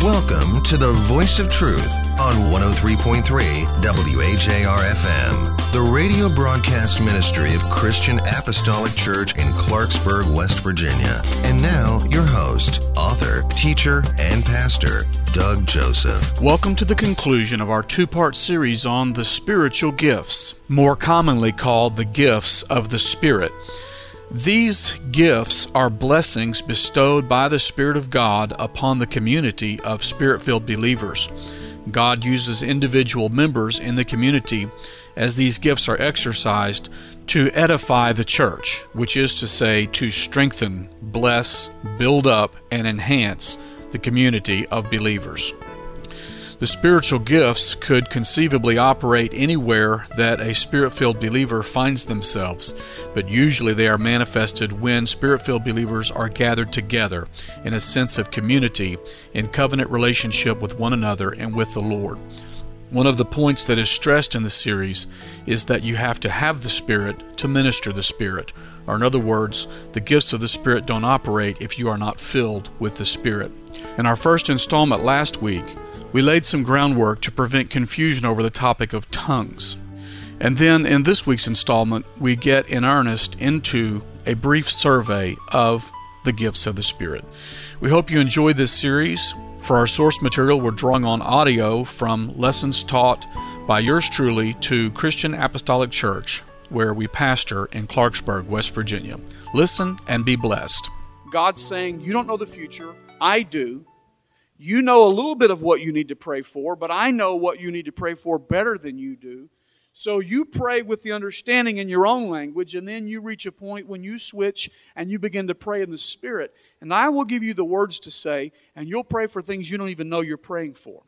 Welcome to the Voice of Truth on 103.3 WAJR-FM, the radio broadcast ministry of Christian Apostolic Church in Clarksburg, West Virginia. And now, your host, author, teacher, and pastor, Doug Joseph. Welcome to the conclusion of our two-part series on the spiritual gifts, more commonly called the gifts of the Spirit. These gifts are blessings bestowed by the Spirit of God upon the community of Spirit-filled believers. God uses individual members in the community as these gifts are exercised to edify the church, which is to say to strengthen, bless, build up, and enhance the community of believers. The spiritual gifts could conceivably operate anywhere that a Spirit-filled believer finds themselves, but usually they are manifested when Spirit-filled believers are gathered together in a sense of community, in covenant relationship with one another and with the Lord. One of the points that is stressed in the series is that you have to have the Spirit to minister the Spirit, or in other words, the gifts of the Spirit don't operate if you are not filled with the Spirit. In our first installment last week, we laid some groundwork to prevent confusion over the topic of tongues. And then in this week's installment, we get in earnest into a brief survey of the gifts of the Spirit. We hope you enjoy this series. For our source material, we're drawing on audio from lessons taught by yours truly to Christian Apostolic Church, where we pastor in Clarksburg, West Virginia. Listen and be blessed. God's saying, you don't know the future. I do. You know a little bit of what you need to pray for, but I know what you need to pray for better than you do. So you pray with the understanding in your own language, and then you reach a point when you switch and you begin to pray in the Spirit. And I will give you the words to say, and you'll pray for things you don't even know you're praying for.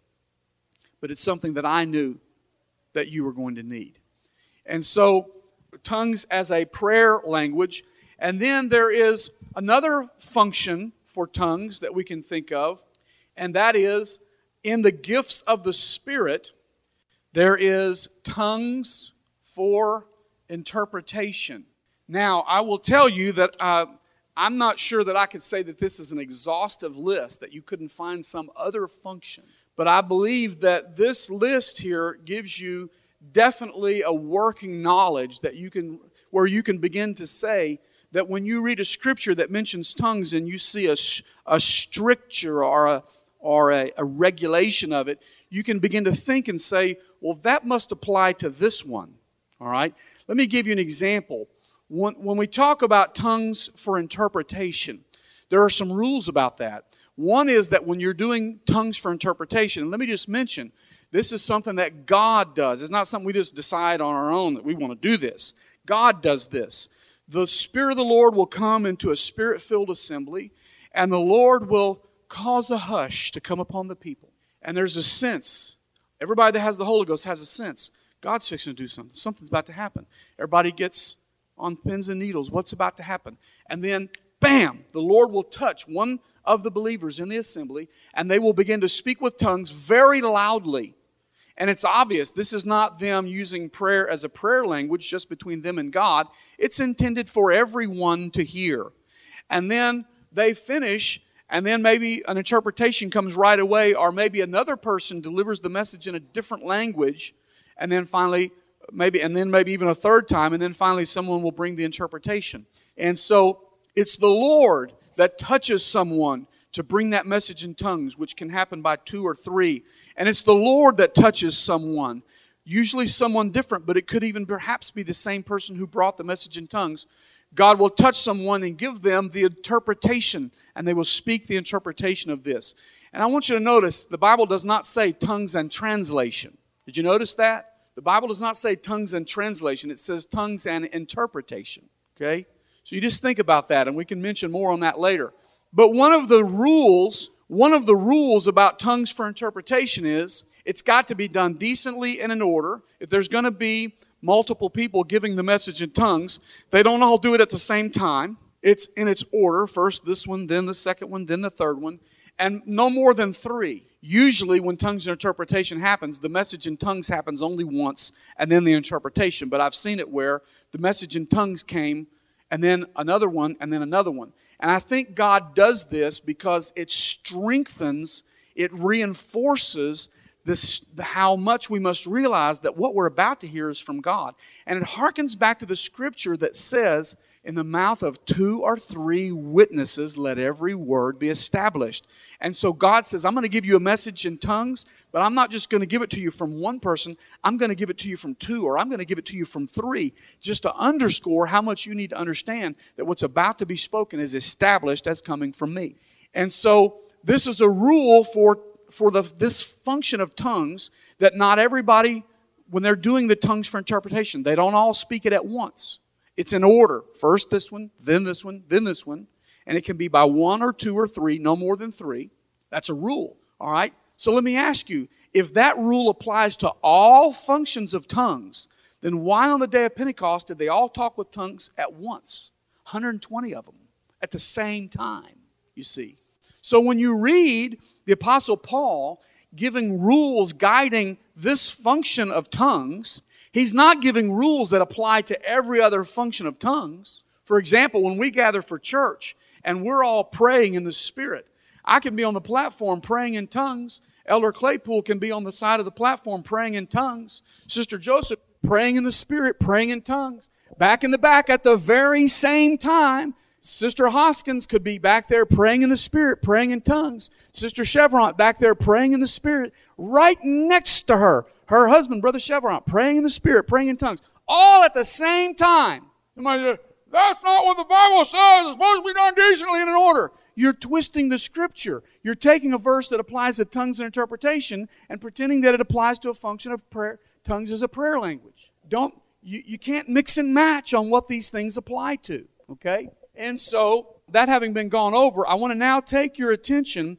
But it's something that I knew that you were going to need. And so, tongues as a prayer language. And then there is another function for tongues that we can think of. And that is, in the gifts of the Spirit, there is tongues for interpretation. Now, I will tell you that I'm not sure that I could say that this is an exhaustive list, that you couldn't find some other function. But I believe that this list here gives you definitely a working knowledge that where you can begin to say that when you read a scripture that mentions tongues and you see a stricture or a regulation of it, you can begin to think and say, well, that must apply to this one. All right? Let me give you an example. When we talk about tongues for interpretation, there are some rules about that. One is that when you're doing tongues for interpretation, and let me just mention, this is something that God does. It's not something we just decide on our own that we want to do this. God does this. The Spirit of the Lord will come into a Spirit-filled assembly, and the Lord will cause a hush to come upon the people. And there's a sense. Everybody that has the Holy Ghost has a sense. God's fixing to do something. Something's about to happen. Everybody gets on pins and needles. What's about to happen? And then, bam, the Lord will touch one of the believers in the assembly, and they will begin to speak with tongues very loudly. And it's obvious, this is not them using prayer as a prayer language just between them and God. It's intended for everyone to hear. And then they finish, and then maybe an interpretation comes right away, or maybe another person delivers the message in a different language, and then finally, maybe even a third time, and then finally someone will bring the interpretation. And so it's the Lord that touches someone to bring that message in tongues, which can happen by 2 or 3. And it's the Lord that touches someone, usually someone different, but it could even perhaps be the same person who brought the message in tongues. God will touch someone and give them the interpretation, and they will speak the interpretation of this. And I want you to notice, the Bible does not say tongues and translation. Did you notice that? The Bible does not say tongues and translation. It says tongues and interpretation. Okay? So you just think about that, and we can mention more on that later. But one of the rules about tongues for interpretation is it's got to be done decently and in order. If there's going to be multiple people giving the message in tongues, they don't all do it at the same time. It's in its order. First this one, then the second one, then the third one. And no more than 3. Usually when tongues and interpretation happens, the message in tongues happens only once, and then the interpretation. But I've seen it where the message in tongues came, and then another one, and then another one. And I think God does this because it strengthens it reinforces how much we must realize that what we're about to hear is from God. And it harkens back to the scripture that says, in the mouth of 2 or 3 witnesses, let every word be established. And so God says, I'm going to give you a message in tongues, but I'm not just going to give it to you from one person. I'm going to give it to you from 2, or I'm going to give it to you from 3, just to underscore how much you need to understand that what's about to be spoken is established as coming from me. And so this is a rule for this function of tongues, that not everybody, when they're doing the tongues for interpretation, they don't all speak it at once. It's in order. First this one, then this one, then this one. And it can be by 1 or 2 or 3, no more than 3. That's a rule, all right? So let me ask you, if that rule applies to all functions of tongues, then why on the day of Pentecost did they all talk with tongues at once? 120 of them at the same time, you see. So when you read the Apostle Paul giving rules guiding this function of tongues, he's not giving rules that apply to every other function of tongues. For example, when we gather for church and we're all praying in the Spirit, I can be on the platform praying in tongues. Elder Claypool can be on the side of the platform praying in tongues. Sister Joseph praying in the Spirit, praying in tongues. Back in the back at the very same time, Sister Hoskins could be back there praying in the Spirit, praying in tongues. Sister Chevron back there praying in the Spirit. Right next to her, her husband, Brother Chevron, praying in the Spirit, praying in tongues. All at the same time. Somebody says, that's not what the Bible says. It's supposed to be done decently and in order. You're twisting the Scripture. You're taking a verse that applies to tongues and interpretation and pretending that it applies to a function of prayer. Tongues as a prayer language. You can't mix and match on what these things apply to. Okay? And so, that having been gone over, I want to now take your attention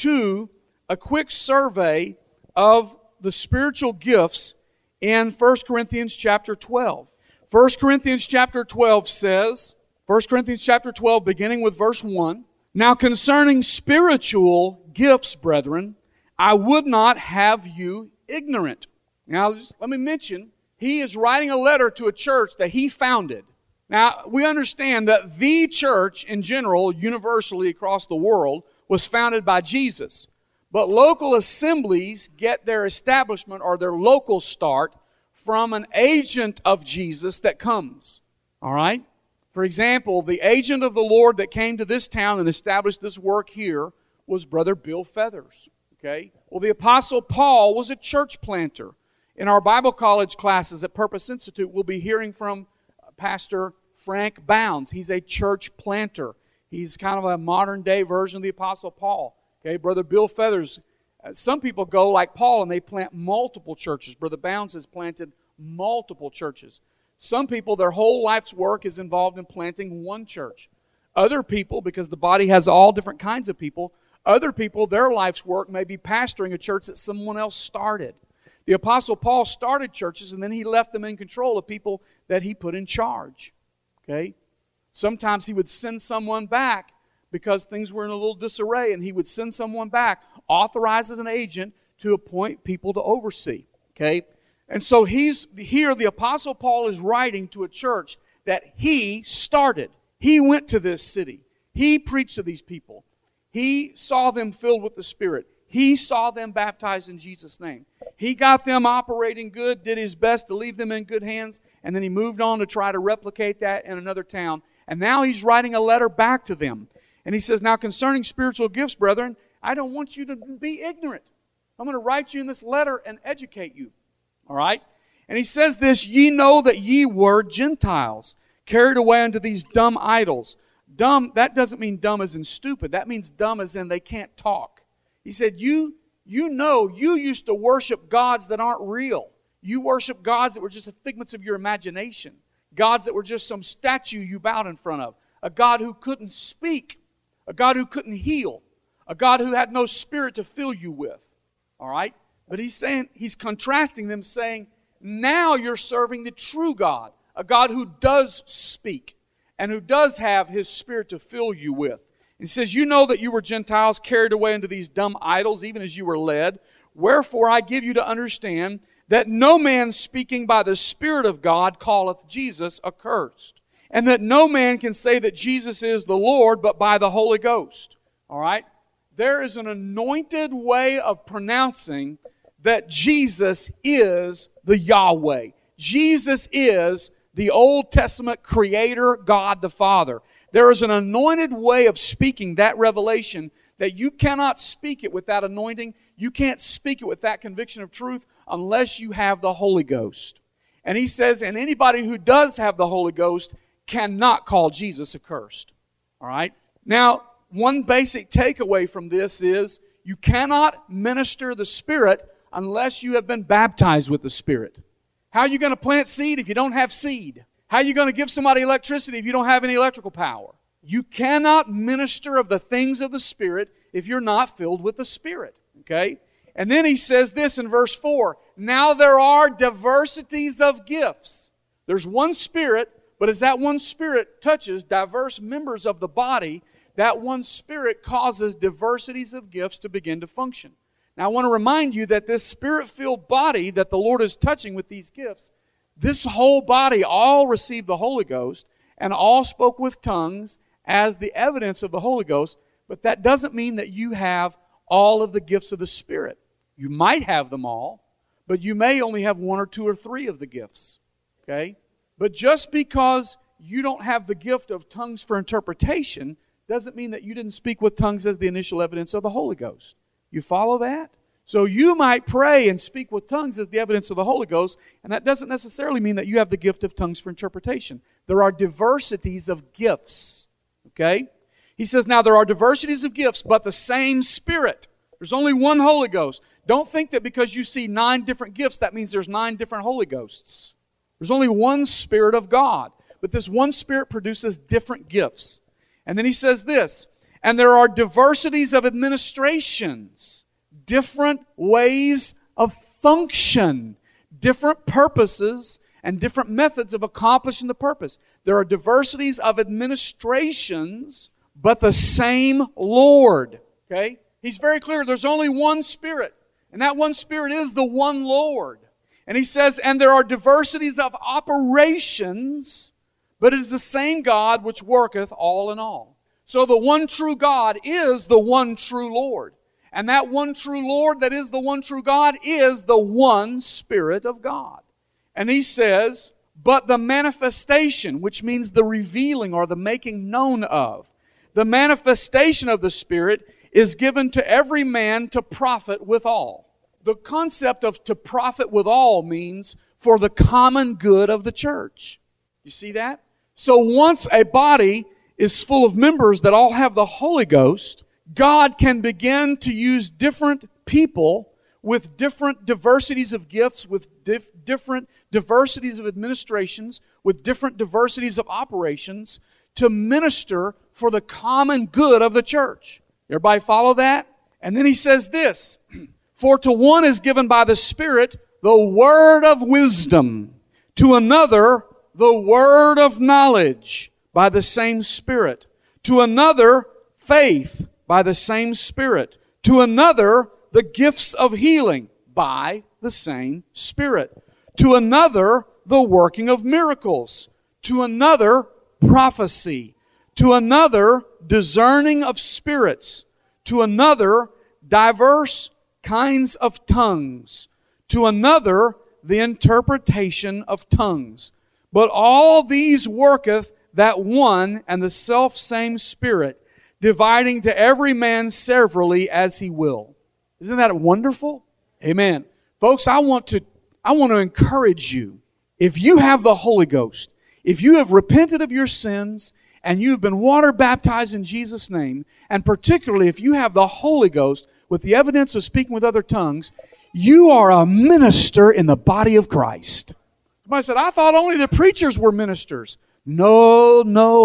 to a quick survey of the spiritual gifts in 1 Corinthians chapter 12. 1 Corinthians chapter 12 says, 1 Corinthians chapter 12 beginning with verse 1, now concerning spiritual gifts, brethren, I would not have you ignorant. Now, let me mention, he is writing a letter to a church that he founded. Now, we understand that the church in general, universally across the world, was founded by Jesus. But local assemblies get their establishment or their local start from an agent of Jesus that comes. All right? For example, the agent of the Lord that came to this town and established this work here was Brother Bill Feathers. Okay? Well, the Apostle Paul was a church planter. In our Bible college classes at Purpose Institute, we'll be hearing from Pastor Frank Bounds. He's a church planter. He's kind of a modern-day version of the Apostle Paul. Okay, Brother Bill Feathers. Some people go like Paul and they plant multiple churches. Brother Bounds has planted multiple churches. Some people, their whole life's work is involved in planting one church. Other people, because the body has all different kinds of people, other people, their life's work may be pastoring a church that someone else started. The Apostle Paul started churches and then he left them in control of people that he put in charge. Okay? Sometimes he would send someone back because things were in a little disarray, and he would send someone back, authorize as an agent to appoint people to oversee. Okay? And so the Apostle Paul is writing to a church that he started. He went to this city. He preached to these people. He saw them filled with the Spirit. He saw them baptized in Jesus' name. He got them operating good, did his best to leave them in good hands, and then he moved on to try to replicate that in another town. And now he's writing a letter back to them. And he says, now concerning spiritual gifts, brethren, I don't want you to be ignorant. I'm going to write you in this letter and educate you. All right? And he says this, ye know that ye were Gentiles, carried away unto these dumb idols. Dumb, that doesn't mean dumb as in stupid. That means dumb as in they can't talk. He said, you know you used to worship gods that aren't real. You worship gods that were just figments of your imagination. Gods that were just some statue you bowed in front of. A God who couldn't speak. A God who couldn't heal. A God who had no spirit to fill you with. All right? But he's contrasting them saying, now you're serving the true God. A God who does speak and who does have His Spirit to fill you with. He says, you know that you were Gentiles carried away into these dumb idols, even as you were led. Wherefore I give you to understand that no man speaking by the Spirit of God calleth Jesus accursed. And that no man can say that Jesus is the Lord but by the Holy Ghost. All right? There is an anointed way of pronouncing that Jesus is the Yahweh. Jesus is the Old Testament Creator, God the Father. There is an anointed way of speaking that revelation that you cannot speak it with that anointing. You can't speak it with that conviction of truth unless you have the Holy Ghost. And he says, and anybody who does have the Holy Ghost cannot call Jesus accursed. All right? Now, one basic takeaway from this is you cannot minister the Spirit unless you have been baptized with the Spirit. How are you going to plant seed if you don't have seed? How are you going to give somebody electricity if you don't have any electrical power? You cannot minister of the things of the Spirit if you're not filled with the Spirit. Okay? And then he says this in verse 4. Now there are diversities of gifts. There's one Spirit, but as that one Spirit touches diverse members of the body, that one Spirit causes diversities of gifts to begin to function. Now I want to remind you that this Spirit-filled body that the Lord is touching with these gifts, this whole body all received the Holy Ghost and all spoke with tongues as the evidence of the Holy Ghost, but that doesn't mean that you have all of the gifts of the Spirit. You might have them all, but you may only have one or two or three of the gifts. Okay? But just because you don't have the gift of tongues for interpretation doesn't mean that you didn't speak with tongues as the initial evidence of the Holy Ghost. You follow that? So you might pray and speak with tongues as the evidence of the Holy Ghost, and that doesn't necessarily mean that you have the gift of tongues for interpretation. There are diversities of gifts. Okay? He says, now there are diversities of gifts, but the same Spirit. There's only one Holy Ghost. Don't think that because you see 9 different gifts, that means there's 9 different Holy Ghosts. There's only one Spirit of God. But this one Spirit produces different gifts. And then he says this, and there are diversities of administrations, different ways of function, different purposes, and different methods of accomplishing the purpose. There are diversities of administrations, but the same Lord. Okay? He's very clear. There's only one Spirit. And that one Spirit is the one Lord. And he says, and there are diversities of operations, but it is the same God which worketh all in all. So the one true God is the one true Lord. And that one true Lord that is the one true God is the one Spirit of God. And he says, but the manifestation, which means the revealing or the making known of, the manifestation of the Spirit is given to every man to profit withal. The concept of to profit withal means for the common good of the church. You see that? So once a body is full of members that all have the Holy Ghost, God can begin to use different people with different diversities of gifts, with different diversities of administrations, with different diversities of operations to minister for the common good of the church. Everybody follow that? And then he says this, for to one is given by the Spirit the word of wisdom, to another the word of knowledge by the same Spirit, to another faith by the same Spirit, to another the gifts of healing by the same Spirit, to another the working of miracles, to another prophecy, to another discerning of spirits, to another diverse kinds of tongues, to another the interpretation of tongues. But all these worketh that one and the selfsame Spirit, dividing to every man severally as he will. Isn't that wonderful? Amen. Folks, I want to encourage you. If you have the Holy Ghost, if you have repented of your sins, and you have been water baptized in Jesus' name, and particularly if you have the Holy Ghost with the evidence of speaking with other tongues, you are a minister in the body of Christ. Somebody said, I thought only the preachers were ministers. No,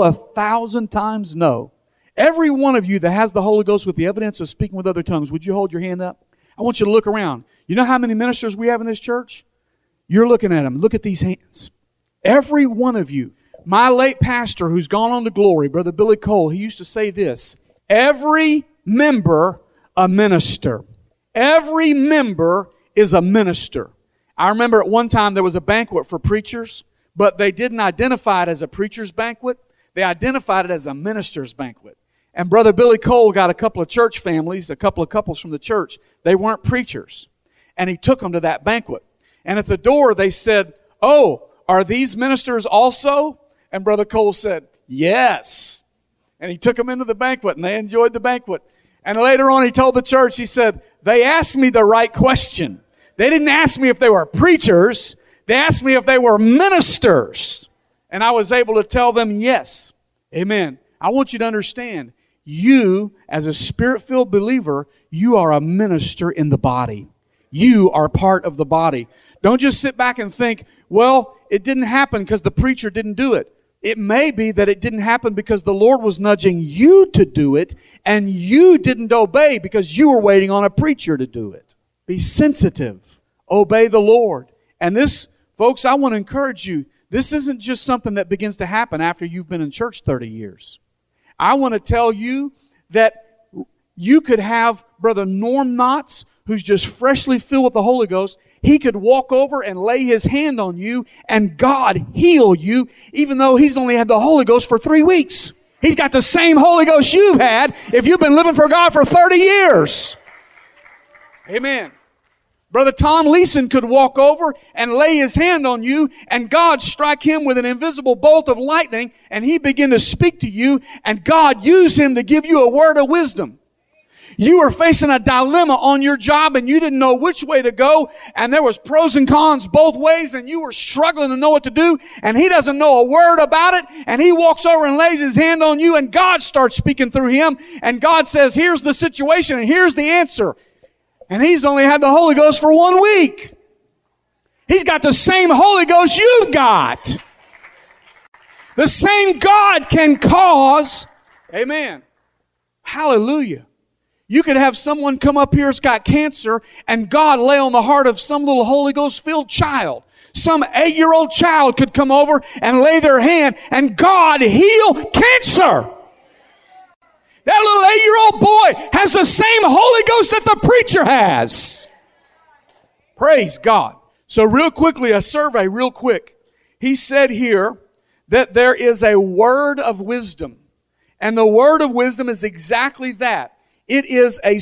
1,000 times no. Every one of you that has the Holy Ghost with the evidence of speaking with other tongues, would you hold your hand up? I want you to look around. You know how many ministers we have in this church? You're looking at them. Look at these hands. Every one of you. My late pastor who's gone on to glory, Brother Billy Cole, he used to say this, every member a minister. Every member is a minister. I remember at one time there was a banquet for preachers, but they didn't identify it as a preacher's banquet. They identified it as a minister's banquet. And Brother Billy Cole got a couple of church families, a couple of couples from the church. They weren't preachers. And he took them to that banquet. And at the door they said, "Oh, are these ministers also?" And Brother Cole said, "Yes." And he took them into the banquet, and they enjoyed the banquet. And later on he told the church, he said, "They asked me the right question. They didn't ask me if they were preachers. They asked me if they were ministers." And I was able to tell them yes. Amen. I want you to understand, you, as a Spirit-filled believer, you are a minister in the body. You are part of the body. Don't just sit back and think, well, it didn't happen because the preacher didn't do it. It may be that it didn't happen because the Lord was nudging you to do it, and you didn't obey because you were waiting on a preacher to do it. Be sensitive. Obey the Lord. And this, folks, I want to encourage you, this isn't just something that begins to happen after you've been in church 30 years. I want to tell you that you could have Brother Norm Knotts, who's just freshly filled with the Holy Ghost. He could walk over and lay his hand on you and God heal you, even though he's only had the Holy Ghost for 3 weeks. He's got the same Holy Ghost you've had if you've been living for God for 30 years. Amen. Brother Tom Leeson could walk over and lay his hand on you and God strike him with an invisible bolt of lightning and he begin to speak to you and God use him to give you a word of wisdom. You were facing a dilemma on your job and you didn't know which way to go and there was pros and cons both ways and you were struggling to know what to do and he doesn't know a word about it and he walks over and lays his hand on you and God starts speaking through him and God says, "Here's the situation and here's the answer." And he's only had the Holy Ghost for 1 week. He's got the same Holy Ghost you've got. The same God can cause. Amen. Hallelujah. You could have someone come up here that's got cancer and God lay on the heart of some little Holy Ghost-filled child. Some 8-year-old child could come over and lay their hand and God heal cancer. That little 8-year-old boy has the same Holy Ghost that the preacher has. Praise God. So real quickly, a survey real quick. He said here that there is a word of wisdom. And the word of wisdom is exactly that. It is a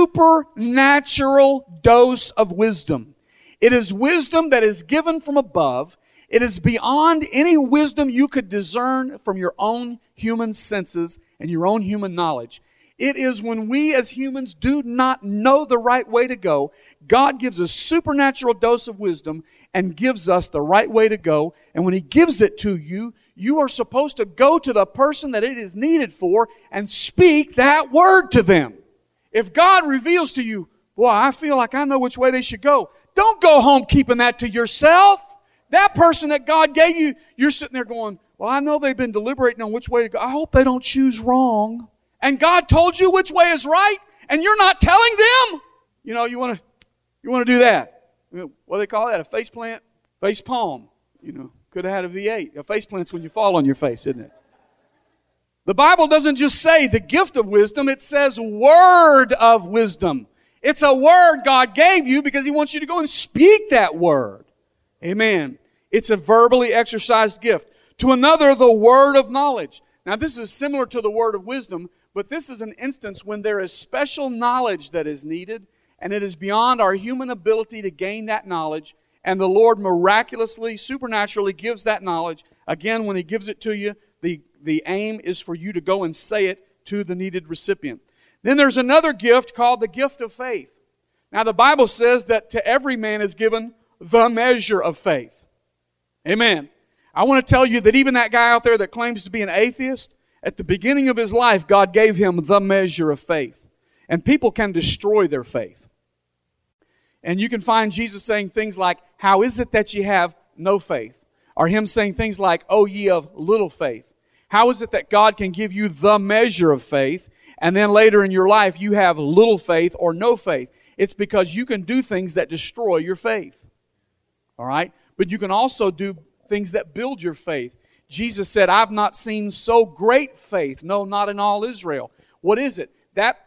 supernatural dose of wisdom. It is wisdom that is given from above. It is beyond any wisdom you could discern from your own human senses and your own human knowledge. It is when we as humans do not know the right way to go, God gives a supernatural dose of wisdom and gives us the right way to go. And when He gives it to you, you are supposed to go to the person that it is needed for and speak that word to them. If God reveals to you, "Boy, I feel like I know which way they should go," don't go home keeping that to yourself. That person that God gave you, you're sitting there going, "Well, I know they've been deliberating on which way to go. I hope they don't choose wrong." And God told you which way is right, and you're not telling them. You know, you want to do that. What do they call that? A face plant? Face palm. You know, could have had a V8. A face plant's when you fall on your face, isn't it? The Bible doesn't just say the gift of wisdom. It says word of wisdom. It's a word God gave you because He wants you to go and speak that word. Amen. It's a verbally exercised gift. To another, the word of knowledge. Now, this is similar to the word of wisdom, but this is an instance when there is special knowledge that is needed, and it is beyond our human ability to gain that knowledge, and the Lord miraculously, supernaturally gives that knowledge. Again, when He gives it to you, the aim is for you to go and say it to the needed recipient. Then there's another gift called the gift of faith. Now, the Bible says that to every man is given the measure of faith. Amen. I want to tell you that even that guy out there that claims to be an atheist, at the beginning of his life, God gave him the measure of faith. And people can destroy their faith. And you can find Jesus saying things like, "How is it that ye have no faith?" Or Him saying things like, "O ye of little faith." How is it that God can give you the measure of faith, and then later in your life you have little faith or no faith? It's because you can do things that destroy your faith. All right? But you can also do things that build your faith. Jesus said, "I've not seen so great faith, no, not in all Israel." What is it?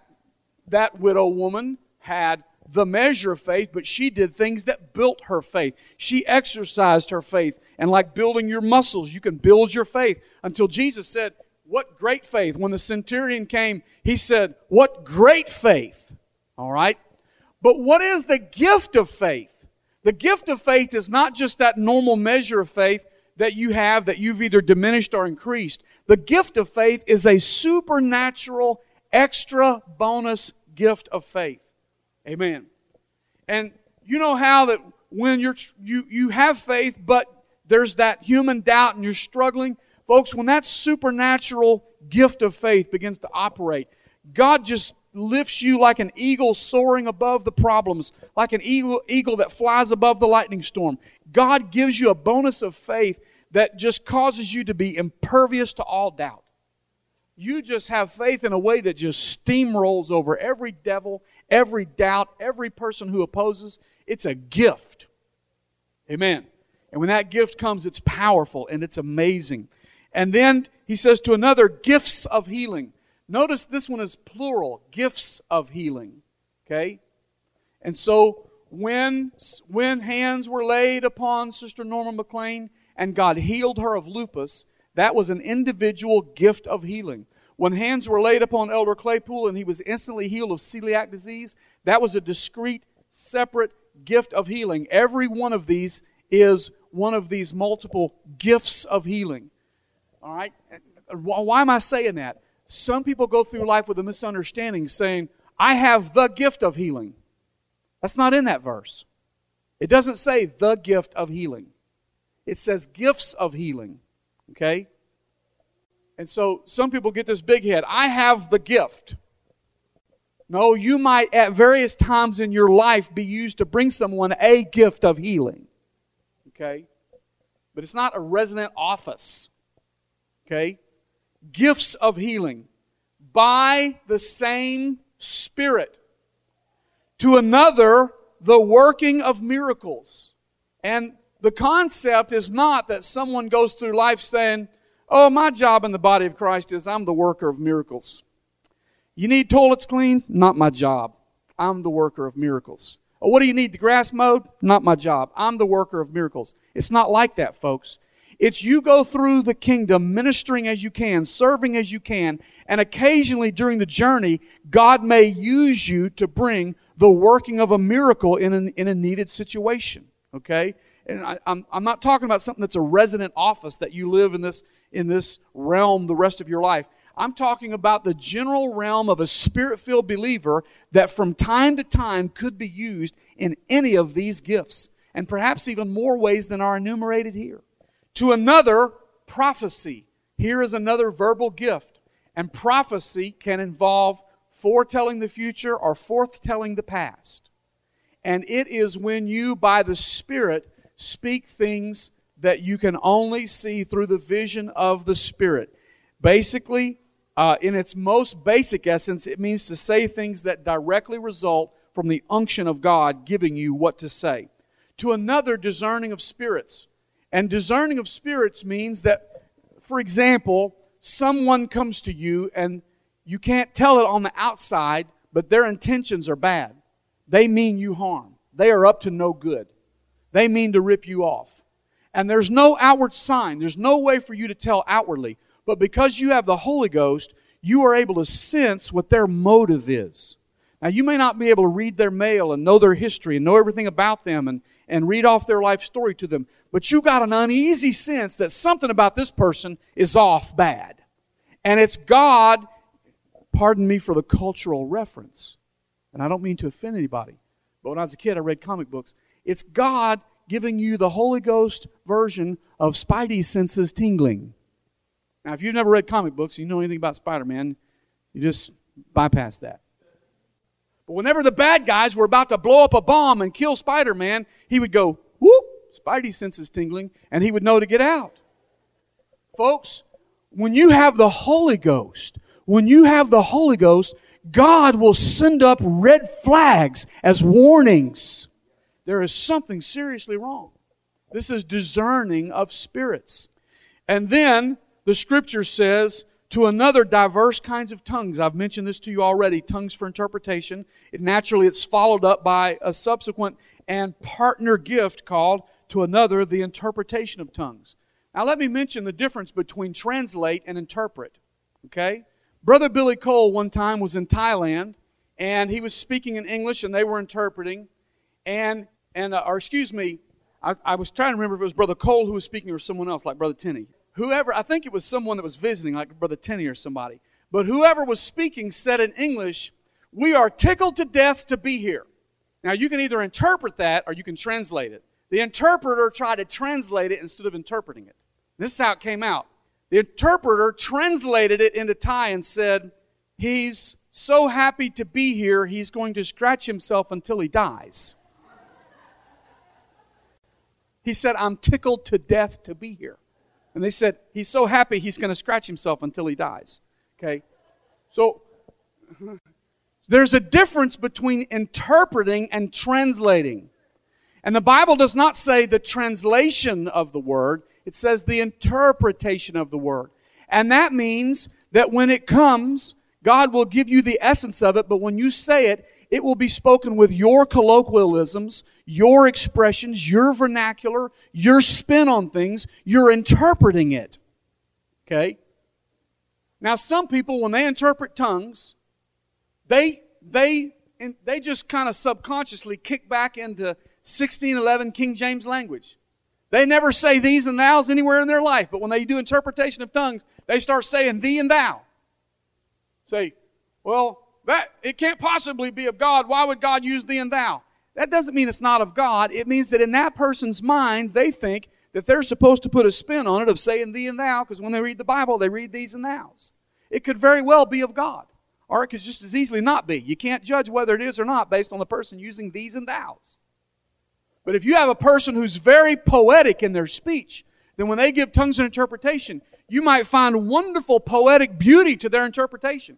That widow woman had the measure of faith, but she did things that built her faith. She exercised her faith. And like building your muscles, you can build your faith until Jesus said, What great faith. When the centurion came, he said, what great faith. All right? But what is the gift of faith? The gift of faith is not just that normal measure of faith that you have that you've either diminished or increased. The gift of faith is a supernatural, extra bonus gift of faith. Amen. And you know how that when you have faith, but there's that human doubt and you're struggling? Folks, when that supernatural gift of faith begins to operate, God just lifts you like an eagle soaring above the problems, like an eagle that flies above the lightning storm. God gives you a bonus of faith that just causes you to be impervious to all doubt. You just have faith in a way that just steamrolls over every devil, every doubt, every person who opposes. It's a gift. Amen. And when that gift comes, it's powerful and it's amazing. And then he says to another, gifts of healing. Notice this one is plural, gifts of healing. Okay? And so when hands were laid upon Sister Norma McLean and God healed her of lupus, that was an individual gift of healing. When hands were laid upon Elder Claypool and he was instantly healed of celiac disease, that was a discrete, separate gift of healing. Every one of these is one of these multiple gifts of healing. All right? Why am I saying that? Some people go through life with a misunderstanding saying, I have the gift of healing. That's not in that verse. It doesn't say the gift of healing. It says gifts of healing. Okay? And so some people get this big head. I have the gift. No, you might at various times in your life be used to bring someone a gift of healing. Okay? But it's not a resident office. Okay? Gifts of healing by the same Spirit. To another, the working of miracles. And the concept is not that someone goes through life saying, oh, my job in the body of Christ is I'm the worker of miracles. You need toilets cleaned? Not my job. I'm the worker of miracles. Oh, what do you need? The grass mowed? Not my job. I'm the worker of miracles. It's not like that, folks. It's you go through the kingdom ministering as you can, serving as you can, and occasionally during the journey, God may use you to bring the working of a miracle in a needed situation. Okay? And I'm not talking about something that's a resident office that you live in this realm the rest of your life. I'm talking about the general realm of a Spirit-filled believer that from time to time could be used in any of these gifts, and perhaps even more ways than are enumerated here. To another, prophecy. Here is another verbal gift. And prophecy can involve foretelling the future or foretelling the past. And it is when you, by the Spirit, speak things that you can only see through the vision of the Spirit. Basically, in its most basic essence, it means to say things that directly result from the unction of God giving you what to say. To another, discerning of spirits. And discerning of spirits means that, for example, someone comes to you and you can't tell it on the outside, but their intentions are bad. They mean you harm. They are up to no good. They mean to rip you off. And there's no outward sign. There's no way for you to tell outwardly. But because you have the Holy Ghost, you are able to sense what their motive is. Now, you may not be able to read their mail and know their history and know everything about them and read off their life story to them, but you got an uneasy sense that something about this person is off bad. And it's God, pardon me for the cultural reference, and I don't mean to offend anybody, but when I was a kid I read comic books. It's God giving you the Holy Ghost version of Spidey senses tingling. Now, if you've never read comic books, you know anything about Spider-Man, you just bypass that. But whenever the bad guys were about to blow up a bomb and kill Spider-Man, he would go, whoop, Spidey senses tingling, and he would know to get out. Folks, when you have the Holy Ghost, God will send up red flags as warnings. There is something seriously wrong. This is discerning of spirits. And then the Scripture says, to another, diverse kinds of tongues. I've mentioned this to you already, tongues for interpretation. Naturally, it's followed up by a subsequent and partner gift called, to another, the interpretation of tongues. Now, let me mention the difference between translate and interpret. Okay? Brother Billy Cole one time was in Thailand, and he was speaking in English, and they were interpreting. I was trying to remember if it was Brother Cole who was speaking or someone else, like Brother Tenney. Whoever, I think it was someone that was visiting, like Brother Tenney or somebody. But whoever was speaking said in English, "We are tickled to death to be here." Now, you can either interpret that or you can translate it. The interpreter tried to translate it instead of interpreting it. This is how it came out. The interpreter translated it into Thai and said, "He's so happy to be here, he's going to scratch himself until he dies." He said, "I'm tickled to death to be here." And they said, "He's so happy he's going to scratch himself until he dies." Okay? So, there's a difference between interpreting and translating. And the Bible does not say the translation of the word. It says the interpretation of the word. And that means that when it comes, God will give you the essence of it, but when you say it, it will be spoken with your colloquialisms, your expressions, your vernacular, your spin on things. You're interpreting it. Okay? Now, some people, when they interpret tongues, they just kind of subconsciously kick back into 1611 King James language. They never say these and thous anywhere in their life, but when they do interpretation of tongues, they start saying thee and thou. Say, well, it can't possibly be of God. Why would God use thee and thou? That doesn't mean it's not of God. It means that in that person's mind, they think that they're supposed to put a spin on it of saying thee and thou, because when they read the Bible, they read these and thous. It could very well be of God, or it could just as easily not be. You can't judge whether it is or not based on the person using these and thous. But if you have a person who's very poetic in their speech, then when they give tongues and interpretation, you might find wonderful poetic beauty to their interpretation.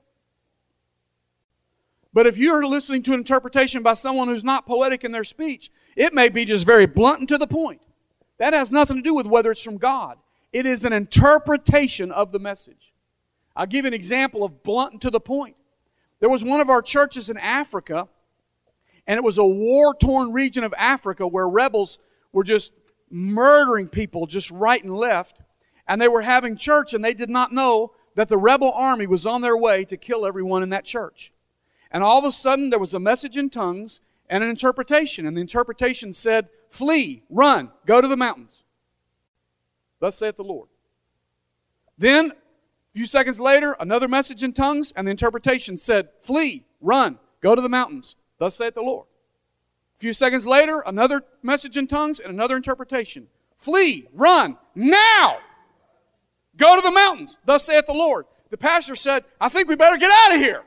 But if you're listening to an interpretation by someone who's not poetic in their speech, it may be just very blunt and to the point. That has nothing to do with whether it's from God. It is an interpretation of the message. I'll give you an example of blunt and to the point. There was one of our churches in Africa, and it was a war-torn region of Africa where rebels were just murdering people just right and left. And they were having church, and they did not know that the rebel army was on their way to kill everyone in that church. And all of a sudden, there was a message in tongues and an interpretation. And the interpretation said, "Flee, run, go to the mountains. Thus saith the Lord." Then, a few seconds later, another message in tongues, and the interpretation said, "Flee, run, go to the mountains. Thus saith the Lord." A few seconds later, another message in tongues and another interpretation. "Flee, run, now! Go to the mountains. Thus saith the Lord." The pastor said, "I think we better get out of here."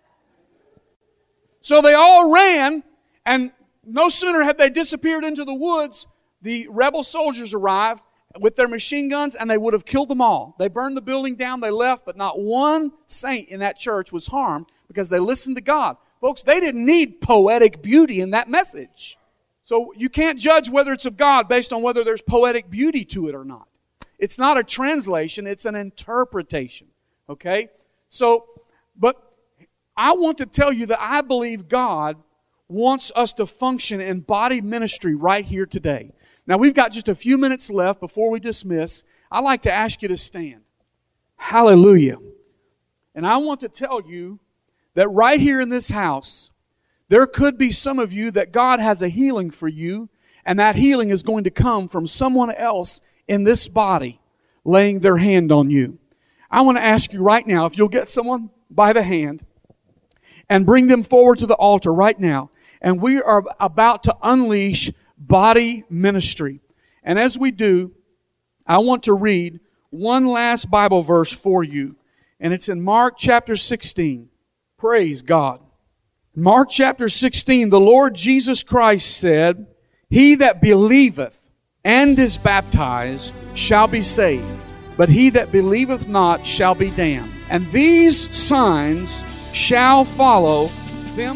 So they all ran, and no sooner had they disappeared into the woods, the rebel soldiers arrived with their machine guns, and they would have killed them all. They burned the building down, they left, but not one saint in that church was harmed because they listened to God. Folks, they didn't need poetic beauty in that message. So you can't judge whether it's of God based on whether there's poetic beauty to it or not. It's not a translation, it's an interpretation. Okay? So, but I want to tell you that I believe God wants us to function in body ministry right here today. Now, we've got just a few minutes left before we dismiss. I'd like to ask you to stand. Hallelujah. And I want to tell you that right here in this house, there could be some of you that God has a healing for you, and that healing is going to come from someone else in this body laying their hand on you. I want to ask you right now, if you'll get someone by the hand and bring them forward to the altar right now. And we are about to unleash body ministry. And as we do, I want to read one last Bible verse for you. And it's in Mark chapter 16. Praise God. Mark chapter 16, the Lord Jesus Christ said, "He that believeth and is baptized shall be saved, but he that believeth not shall be damned. And these signs shall follow them."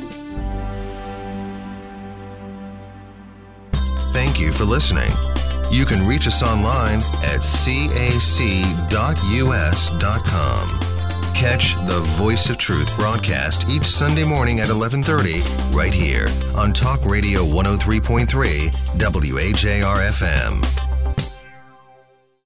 Thank you for listening. You can reach us online at cac.us.com. Catch the Voice of Truth broadcast each Sunday morning at 11:30 right here on Talk Radio 103.3 WAJR FM.